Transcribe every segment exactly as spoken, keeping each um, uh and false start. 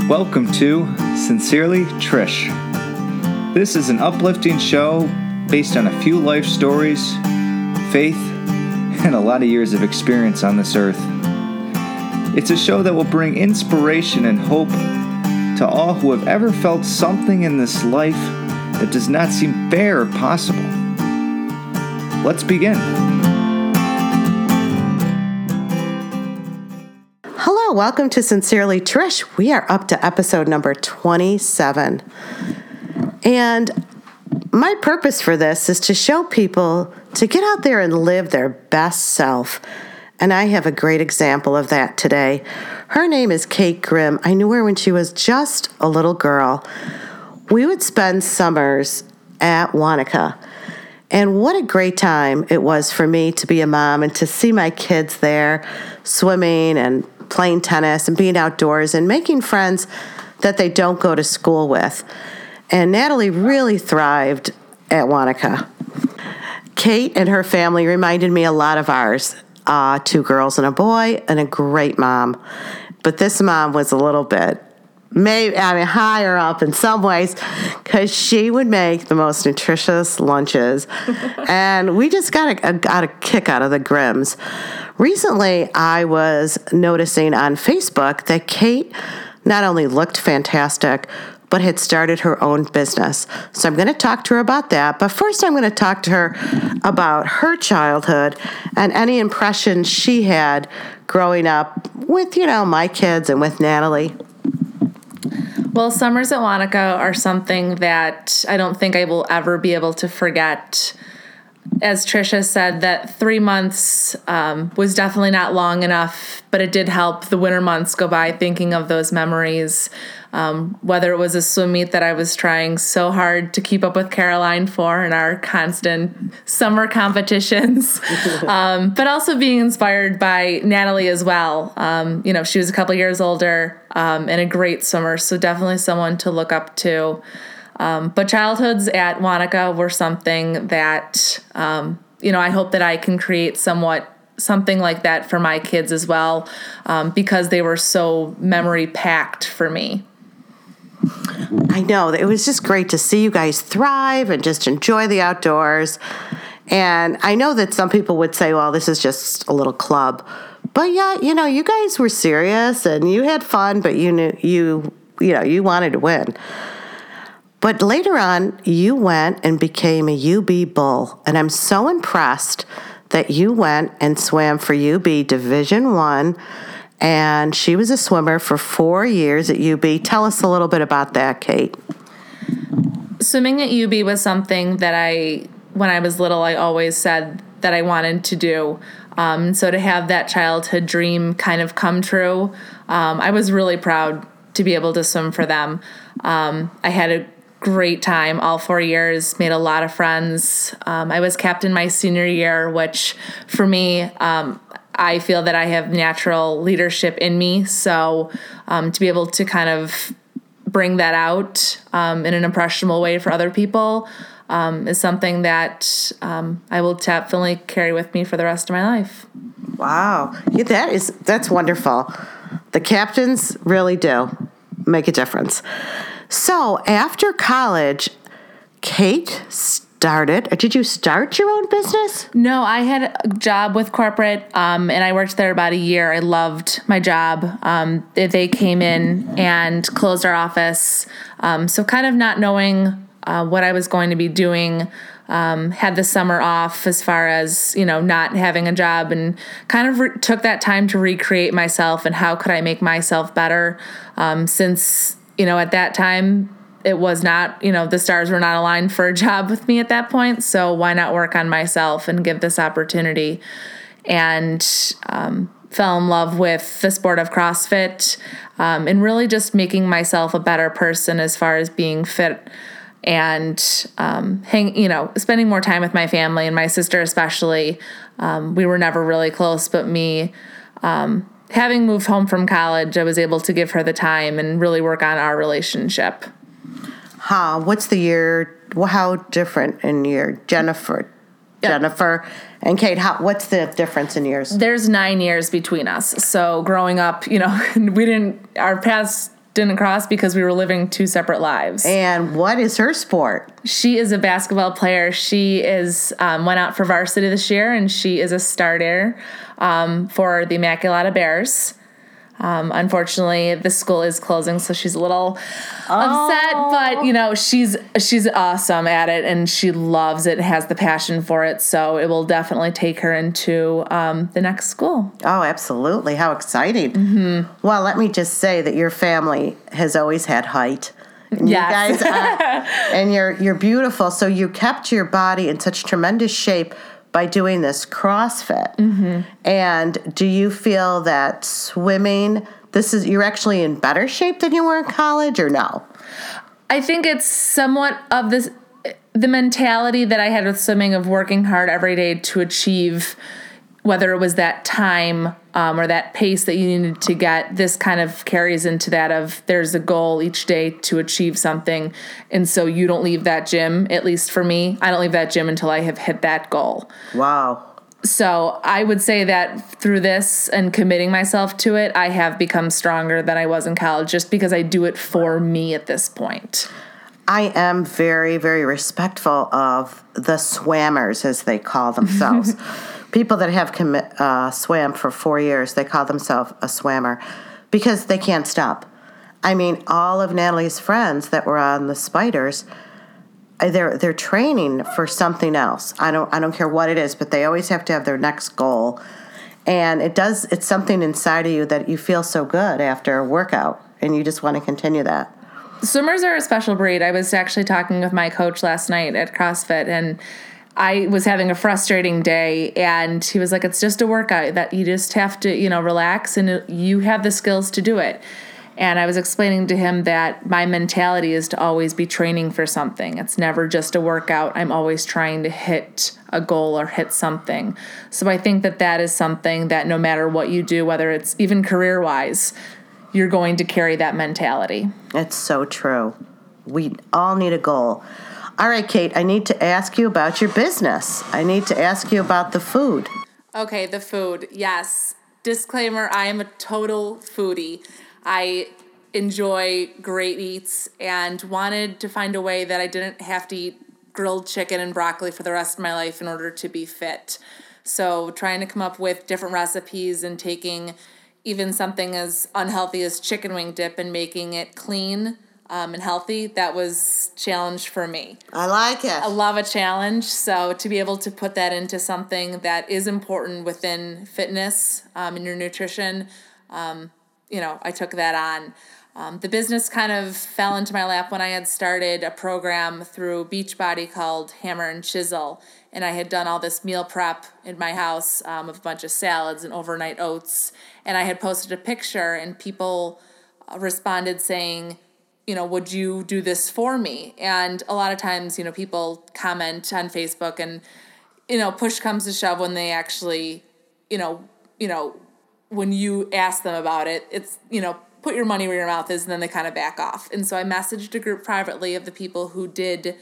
Welcome to Sincerely Trish. This is an uplifting show based on a few life stories, faith, and a lot of years of experience on this earth. It's a show that will bring inspiration and hope to all who have ever felt something in this life that does not seem fair or possible. Let's begin. Hello, welcome to Sincerely Trish. We are up to episode number twenty-seven. And my purpose for this is to show people to get out there and live their best self. And I have a great example of that today. Her name is Kate Grimm. I knew her when she was just a little girl. We would spend summers at Wanaka. And what a great time it was for me to be a mom and to see my kids there swimming and playing tennis and being outdoors and making friends that they don't go to school with. And Natalie really thrived at Wanaka. Kate and her family reminded me a lot of ours. Uh, two girls and a boy and a great mom. But this mom was a little bit, maybe, I mean, higher up in some ways, because she would make the most nutritious lunches. And we just got a, got a kick out of the Grimms. Recently, I was noticing on Facebook that Kate not only looked fantastic, but had started her own business. So I'm going to talk to her about that. But first, I'm going to talk to her about her childhood and any impressions she had growing up with, you know, my kids and with Natalie. Well, summers at Wanaka are something that I don't think I will ever be able to forget. As Tricia said, that three months um, was definitely not long enough, but it did help the winter months go by thinking of those memories. Um, whether it was a swim meet that I was trying so hard to keep up with Caroline for in our constant summer competitions, um, but also being inspired by Natalie as well. Um, you know, she was a couple years older um, and a great swimmer, so definitely someone to look up to. Um, but childhoods at Wanaka were something that, um, you know, I hope that I can create somewhat something like that for my kids as well, um, because they were so memory packed for me. I know. It was just great to see you guys thrive and just enjoy the outdoors. And I know that some people would say, well, this is just a little club. But yeah, you know, you guys were serious and you had fun, but you knew you, you know, you wanted to win. But later on, you went and became a U B Bull. And I'm so impressed that you went and swam for U B Division One. And she was a swimmer for four years at U B. Tell us a little bit about that, Kate. Swimming at U B was something that I, when I was little, I always said that I wanted to do. Um, so to have that childhood dream kind of come true, um, I was really proud to be able to swim for them. Um, I had a great time all four years, made a lot of friends. Um, I was captain my senior year, which for me, um, I feel that I have natural leadership in me. So um, to be able to kind of bring that out um, in an impressionable way for other people um, is something that um, I will definitely carry with me for the rest of my life. Wow. Yeah, that is, that's wonderful. The captains really do make a difference. So after college, Kate started, or did you start your own business? No, I had a job with corporate, um, and I worked there about a year. I loved my job. Um, they came in and closed our office. Um, so kind of not knowing uh, what I was going to be doing, um, had the summer off as far as, you know, not having a job, and kind of re- took that time to recreate myself and how could I make myself better, um, since, you know, at that time, it was not, you know, the stars were not aligned for a job with me at that point. So why not work on myself and give this opportunity? And um, fell in love with the sport of CrossFit um, and really just making myself a better person as far as being fit and um, hang, you know, spending more time with my family and my sister especially. Um, we were never really close, but me, um, having moved home from college, I was able to give her the time and really work on our relationship. Huh, what's the year, well, how different in year? Jennifer, yep. Jennifer and Kate, how, what's the difference in years? There's nine years between us. So growing up, you know, we didn't, our paths didn't cross because we were living two separate lives. And what is her sport? She is a basketball player. She is um, went out for varsity this year, and she is a starter um, for the Immaculata Bears. Um, unfortunately, the school is closing, so she's a little oh. upset. But you know, she's she's awesome at it, and she loves it. Has the passion for it, so it will definitely take her into um, the next school. Oh, absolutely! How exciting! Mm-hmm. Well, let me just say that your family has always had height. And yes. you guys are, and you're you're beautiful. So you kept your body in such tremendous shape by doing this CrossFit. Mm-hmm. And do you feel that swimming, this is you're actually in better shape than you were in college, or no? I think it's somewhat of this the mentality that I had with swimming of working hard every day to achieve, whether it was that time um, or that pace that you needed to get. This kind of carries into that of there's a goal each day to achieve something. And so you don't leave that gym, at least for me. I don't leave that gym until I have hit that goal. Wow. So I would say that through this and committing myself to it, I have become stronger than I was in college just because I do it for me at this point. I am very, very respectful of the swammers, as they call themselves. People that have commi- uh, swam for four years, they call themselves a swammer because they can't stop. I mean, all of Natalie's friends that were on the Spiders, they're they're training for something else. I don't I don't care what it is, but they always have to have their next goal. And it does it's something inside of you that you feel so good after a workout, and you just want to continue that. Swimmers are a special breed. I was actually talking with my coach last night at CrossFit, and I was having a frustrating day, and he was like, it's just a workout that you just have to, you know, relax, and you have the skills to do it. And I was explaining to him that my mentality is to always be training for something. It's never just a workout. I'm always trying to hit a goal or hit something. So I think that that is something that no matter what you do, whether it's even career-wise, you're going to carry that mentality. It's so true. We all need a goal. All right, Kate, I need to ask you about your business. I need to ask you about the food. Okay, the food. Yes. Disclaimer, I am a total foodie. I enjoy great eats and wanted to find a way that I didn't have to eat grilled chicken and broccoli for the rest of my life in order to be fit. So trying to come up with different recipes and taking even something as unhealthy as chicken wing dip and making it clean Um, and healthy, that was challenge for me. I like it. I love a challenge. So to be able to put that into something that is important within fitness um, and your nutrition, um, you know, I took that on. Um, the business kind of fell into my lap when I had started a program through Beachbody called Hammer and Chisel. And I had done all this meal prep in my house um, of a bunch of salads and overnight oats. And I had posted a picture, and people responded saying, you know, would you do this for me? And a lot of times, you know, people comment on Facebook, and, you know, push comes to shove when they actually, you know, you know, when you ask them about it, it's, you know, put your money where your mouth is, and then they kind of back off. And so I messaged a group privately of the people who did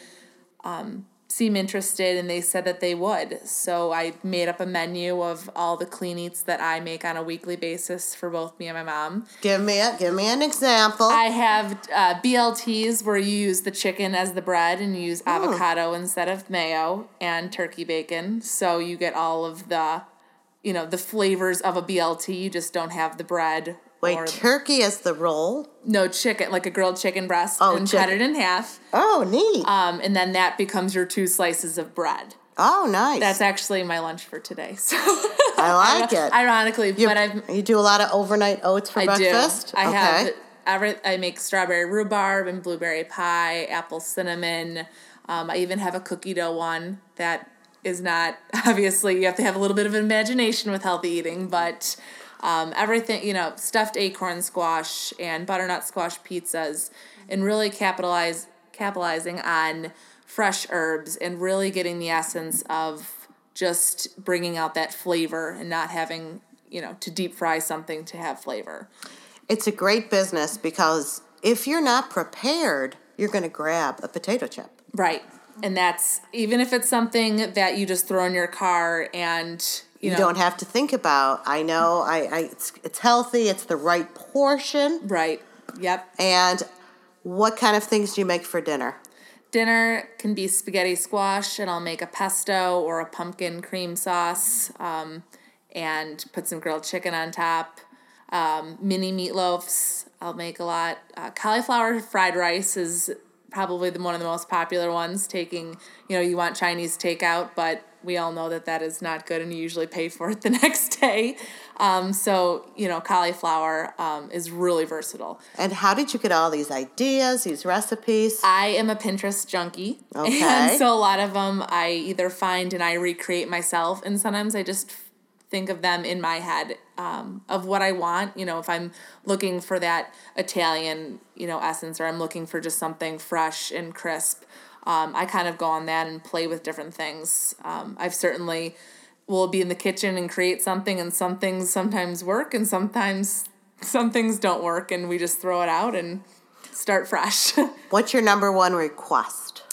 um, seem interested, and they said that they would. So I made up a menu of all the clean eats that I make on a weekly basis for both me and my mom. Give me a, give me an example. I have uh, B L Ts where you use the chicken as the bread and you use avocado mm. instead of mayo, and turkey bacon. So you get all of the, you know, the flavors of a B L T. You just don't have the bread. Wait, or, turkey as the roll? No, chicken, like a grilled chicken breast, oh, and chicken. cut it in half. Oh, neat. Um, and then that becomes your two slices of bread. Oh, nice. That's actually my lunch for today. So I like it. Ironically, you, but I've you do a lot of overnight oats for I breakfast? do. I okay. have every. I make strawberry rhubarb and blueberry pie, apple cinnamon. Um, I even have a cookie dough one that is not obviously you have to have a little bit of imagination with healthy eating, but. Um, everything, you know, stuffed acorn squash and butternut squash pizzas, and really capitalize capitalizing on fresh herbs and really getting the essence of just bringing out that flavor and not having, you know, to deep fry something to have flavor. It's a great business because if you're not prepared, you're going to grab a potato chip. Right. And that's, even if it's something that you just throw in your car and... You, you know, don't have to think about, I know, I, I it's, it's healthy, it's the right portion. Right. Yep. And what kind of things do you make for dinner? Dinner can be spaghetti squash, and I'll make a pesto or a pumpkin cream sauce, um, and put some grilled chicken on top. Um, mini meatloafs, I'll make a lot. Uh, cauliflower fried rice is probably the one of the most popular ones. Taking, you know, you want Chinese takeout, but we all know that that is not good, and you usually pay for it the next day. Um, so, you know, cauliflower um, is really versatile. And how did you get all these ideas, these recipes? I am a Pinterest junkie. Okay. And so a lot of them I either find and I recreate myself, and sometimes I just think of them in my head um, of what I want. You know, if I'm looking for that Italian, you know, essence, or I'm looking for just something fresh and crisp, um, I kind of go on that and play with different things. Um, I've certainly will be in the kitchen and create something, and some things sometimes work and sometimes some things don't work, and we just throw it out and start fresh. What's your number one request?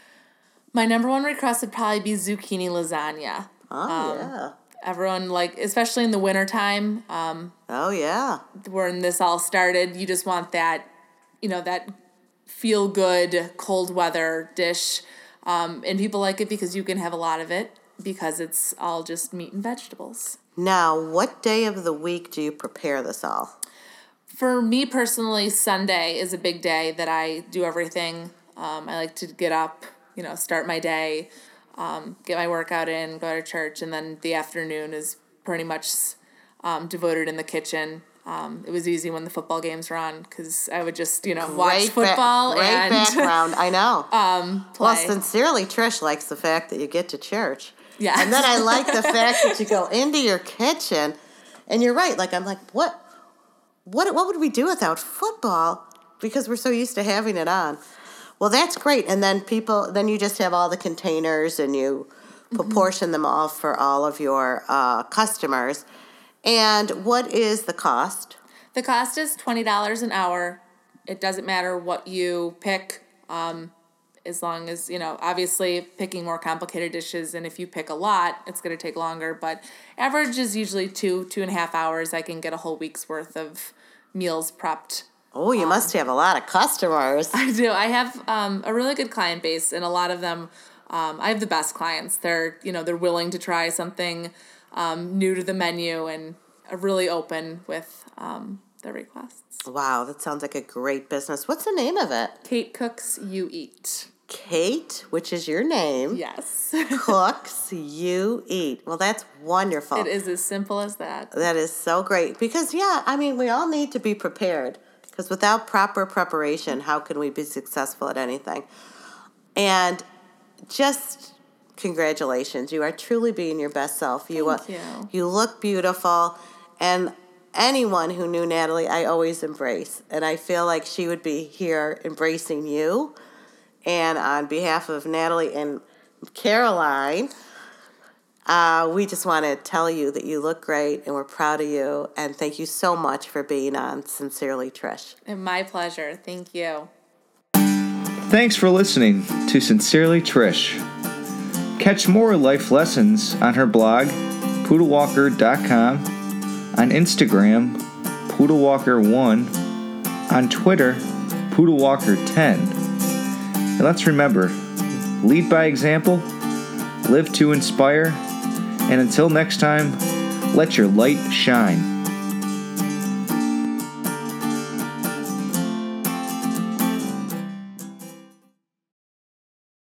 My number one request would probably be zucchini lasagna. Oh, um, yeah. Everyone, like, especially in the wintertime, um, oh, yeah. when this all started, you just want that, you know, that feel-good cold weather dish. Um, and people like it because you can have a lot of it, because it's all just meat and vegetables. Now, what day of the week do you prepare this all? For me personally, Sunday is a big day that I do everything. Um, I like to get up, you know, start my day, um, get my workout in, go to church, and then the afternoon is pretty much um, devoted in the kitchen. Um, it was easy when the football games were on, because I would just, you know, watch Great football ba- great and background. I know. um, play. Well, sincerely, Trish likes the fact that you get to church. Yeah. And then I like the fact that you go into your kitchen, and you're right. Like, I'm like, what, what, what would we do without football? Because we're so used to having it on. Well, that's great. And then people, then you just have all the containers, and you proportion mm-hmm. them all for all of your uh, customers. And what is the cost? The cost is twenty dollars an hour. It doesn't matter what you pick, um, as long as, you know, obviously picking more complicated dishes, and if you pick a lot, it's going to take longer. But average is usually two, two and a half hours. I can get a whole week's worth of meals prepped. Oh, you um, must have a lot of customers. I do. I have um, a really good client base, and a lot of them, um, I have the best clients. They're, you know, they're willing to try something um, new to the menu, and are really open with um, their requests. Wow, that sounds like a great business. What's the name of it? Kate Cooks You Eat. Kate, which is your name. Yes. Cooks You Eat. Well, that's wonderful. It is as simple as that. That is so great. Because, yeah, I mean, we all need to be prepared. Because without proper preparation, how can we be successful at anything? And just congratulations. You are truly being your best self. Thank you, uh, you. You look beautiful. And anyone who knew Natalie, I always embrace. And I feel like she would be here embracing you. And on behalf of Natalie and Caroline, uh, we just want to tell you that you look great, and we're proud of you. And thank you so much for being on Sincerely Trish. And my pleasure. Thank you. Thanks for listening to Sincerely Trish. Catch more life lessons on her blog, poodle walker dot com, on Instagram, poodle walker one, on Twitter, poodle walker ten. And let's remember, lead by example, live to inspire, and until next time, let your light shine.